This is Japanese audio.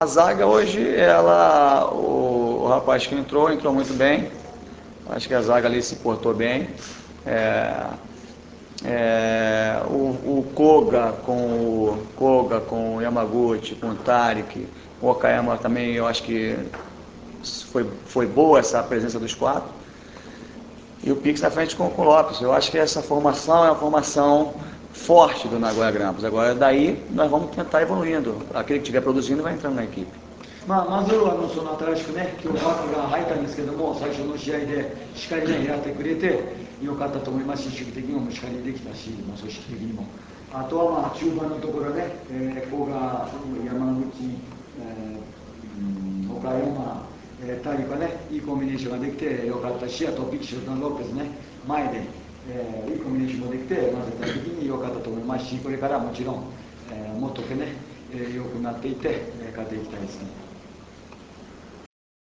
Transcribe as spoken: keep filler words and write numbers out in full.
A zaga hoje, ela, o, o rapaz que entrou, entrou muito bem. Acho que a zaga ali se portou bem. É, é, o, o Koga com o Koga, com o Yamaguchi, com o Tarek, o Okayama também, eu acho que foi, foi boa essa presença dos quatro. E o Pix na frente com, com o Lopes. Eu acho que essa formação é uma formação forte do Nagoya Grampus. Agora, daí, nós vamos tentar evoluindo. Aquele que estiver produzindo vai entrando na equipe. まあ、まずあのその新しくね、今日バックが入ったんですけども、最初の試合でしっかりね、やってくれてよかったと思いますし、守備的にもしっかりできたし、まあ、組織的にも。あとはまあ中盤のところね、えー、ここが山口、えー、うん岡山、えー、大陸がね、いいコンビネーションができてよかったし、あとビッシュとロペスね、前で、えー、いいコンビネーションもできて、まあ、全体的に良かったと思いますし、これからもちろん、えー、もっとね、えー、良くなっていって、えー、勝っていきたいですね。